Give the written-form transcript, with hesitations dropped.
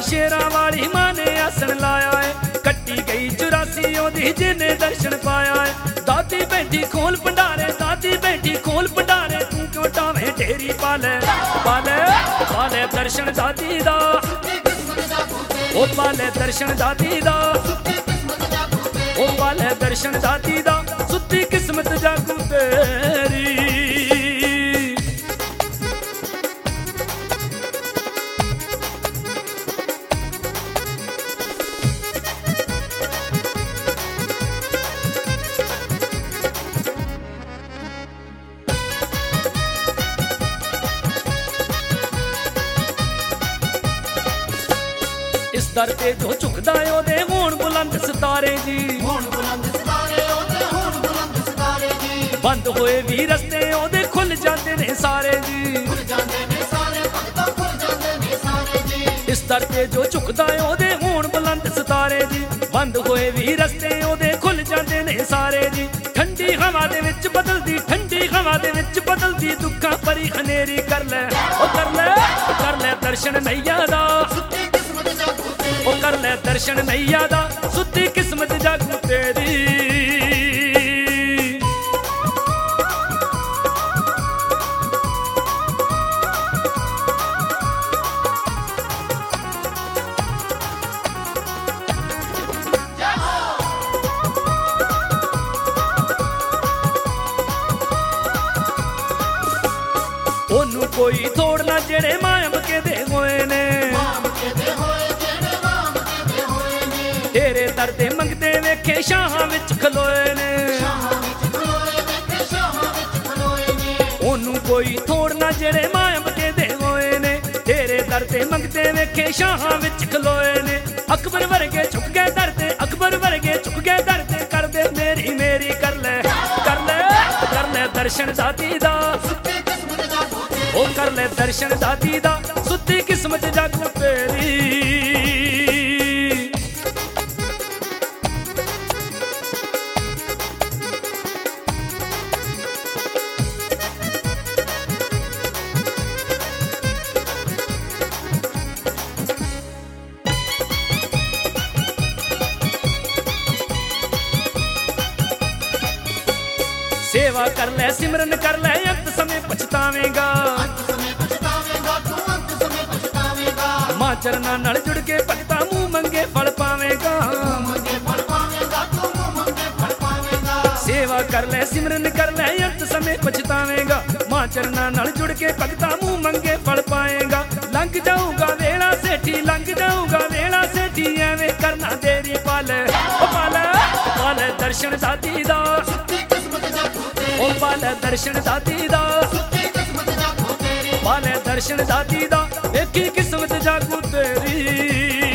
शेरां वाली मां ने आसन लाया है, कट्टी गई 84 ओदी जिन्ने दर्शन पाया है। दादी बैठी खोल भंडारे, दादी बैठी खोल भंडारे, तू क्यों टावे ढेरी पाले पाले पाले दर्शन दादी दा, ओ पाले दर्शन दादी दा, ओ पाले दर्शन दादी दा, सुती किस्मत जागू तेरी। इस दर ते जो झुकदा है ओदे होण बुलंद सितारे जी, होण बुलंद सितारे ओदे, होण बुलंद सितारे जी। बंद होए भी रस्ते ओदे खुल जाते ने सारे जी, खुल जांदे ने सारे भगता, खुल जांदे ने सारे जी। इस दर ते जो झुकदा है ओदे होण बुलंद सितारे जी, बंद होए भी रस्ते ओदे खुल जाते ने सारे जी। ठंडी हवा दे विच बदलदी, ठंडी हवा दे विच बदलदी, दुखां भरी हनेरी कर ले ओ कर ले दर्शन मैया दा, ओ कर ले दर्शन मैया दा, सुती किस्मत जागू तेरी। ओनू कोई थोड़ ना जेड़े मायम के दे होए ने, तेरे दर ते मंगते वेखे शाहां विच खलोए ने। ओनू कोई थोड़ ना जेड़े मायम के दे होए ने, तेरे दर ते मंगते वेखे शाहां विच खलोए ने। अकबर वर्गे झुक गए दर ते, अकबर वर्गे झुक गए दर ते, कर दे मेरी मेरी कर ले दर्शन दादी दा, ओ कर ले दर्शन दादी दा, सुती किस्मत जागू तेरी। सेवा कर ले सिमरन कर ले, अंत समय पछतावेगा, अंत समय पछतावेगा तू, अंत समय पछतावेगा। मां चरना नाल जुड़ के भगता मुंह मंगे फल पावेगा, मंगे फल पावेगा तू, मंगे फल पावेगा। सेवा कर ले सिमरन कर ले, अंत समय पछतावेगा, मां चरना नाल जुड़ के भगता मुंह मंगे फल पाएगा। लंघ जाऊगा वेला सेठी, लंघ जाऊगा वेला सेठी, एवें करना देरी पाले ओ पाले पाले दर्शन दादी दा, ओ पाले दर्शन दादी दा, पाले दर्शन दादी दा, देखी किस्मत जागू तेरी।